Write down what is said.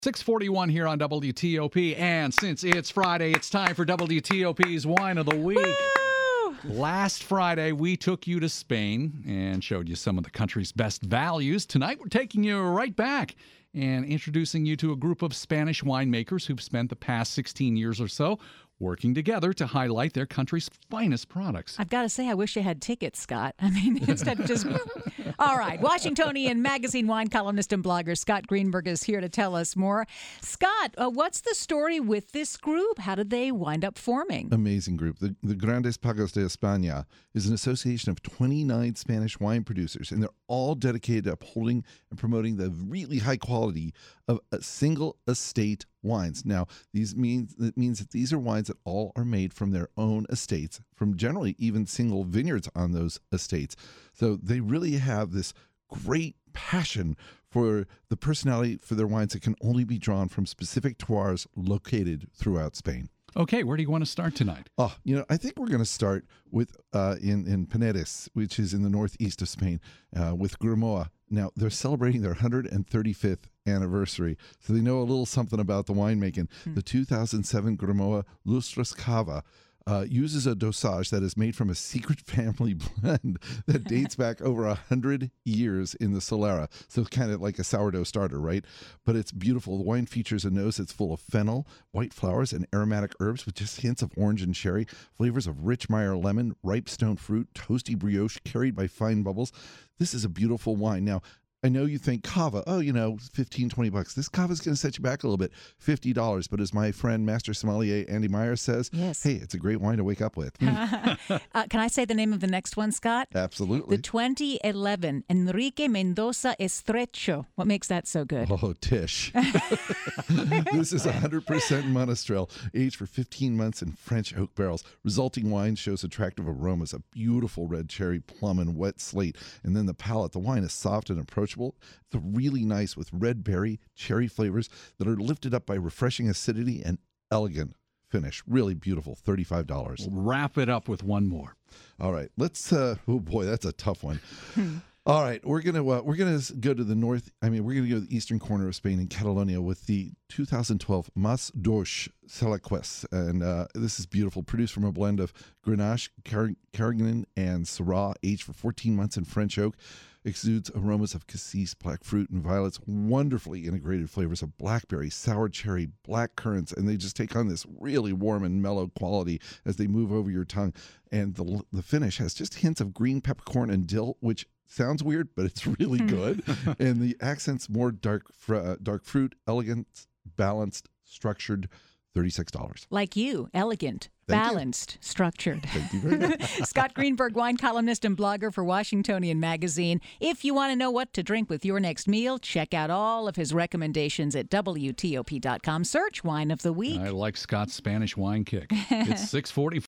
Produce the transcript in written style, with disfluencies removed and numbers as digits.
6:41 here on WTOP, and since it's Friday, it's time for WTOP's Wine of the Week. Woo! Last Friday, we took you to Spain and showed you some of the country's best values. Tonight, we're taking you right back and introducing you to a group of Spanish winemakers who've spent the past 16 years or so working together to highlight their country's finest products. I've got to say, I wish I had tickets, Scott. I mean, instead of just... All right. Washingtonian magazine wine columnist and blogger Scott Greenberg is here to tell us more. Scott, what's the story with this group? How did they wind up forming? Amazing group. The Grandes Pagos de España is an association of 29 Spanish wine producers, and they're all dedicated to upholding and promoting the really high quality of single estate wines. Now, it means that these are wines that all are made from their own estates, from generally even single vineyards on those estates. So they really have this great passion for the personality for their wines that can only be drawn from specific terroirs located throughout Spain. Okay, where do you want to start tonight? Oh, I think we're going to start with in Penedes, which is in the northeast of Spain, with Grimoa. Now, they're celebrating their 135th anniversary, so they know a little something about the winemaking. The 2007 Grimoa Lustros Cava uses a dosage that is made from a secret family blend that dates back over 100 years in the Solera. So kind of like a sourdough starter, right? But it's beautiful. The wine features a nose that's full of fennel, white flowers, and aromatic herbs with just hints of orange and cherry, flavors of rich Meyer lemon, ripe stone fruit, toasty brioche carried by fine bubbles. This is a beautiful wine. Now, I know you think Cava, $15-20. This Cava is going to set you back a little bit, $50. But as my friend, Master Sommelier Andy Meyer says, Yes. Hey, it's a great wine to wake up with. Can I say the name of the next one, Scott? Absolutely. The 2011 Enrique Mendoza Estrecho. What makes that so good? Oh, Tish. This is 100% Monastrell, aged for 15 months in French oak barrels. Resulting wine shows attractive aromas, a beautiful red cherry, plum, and wet slate. And then the palate, the wine is soft and approachable. It's really nice with red berry, cherry flavors that are lifted up by refreshing acidity and elegant finish. Really beautiful, $35. We'll wrap it up with one more. All right, let's. Oh boy, that's a tough one. All right, we're gonna go to the north. We're gonna go to the eastern corner of Spain in Catalonia with the 2012 Mas Dos Salaques, and this is beautiful. Produced from a blend of Grenache, Carignan, and Syrah, aged for 14 months in French oak. Exudes aromas of cassis, black fruit, and violets. Wonderfully integrated flavors of blackberry, sour cherry, black currants, and they just take on this really warm and mellow quality as they move over your tongue. And the finish has just hints of green peppercorn and dill, which sounds weird, but it's really good. And the accent's more dark fruit, elegant, balanced, structured, $36. Like you, elegant, Thank balanced, structured. Thank you very much. Scott Greenberg, wine columnist and blogger for Washingtonian Magazine. If you want to know what to drink with your next meal, check out all of his recommendations at WTOP.com. Search Wine of the Week. I like Scott's Spanish wine kick. It's 6:45.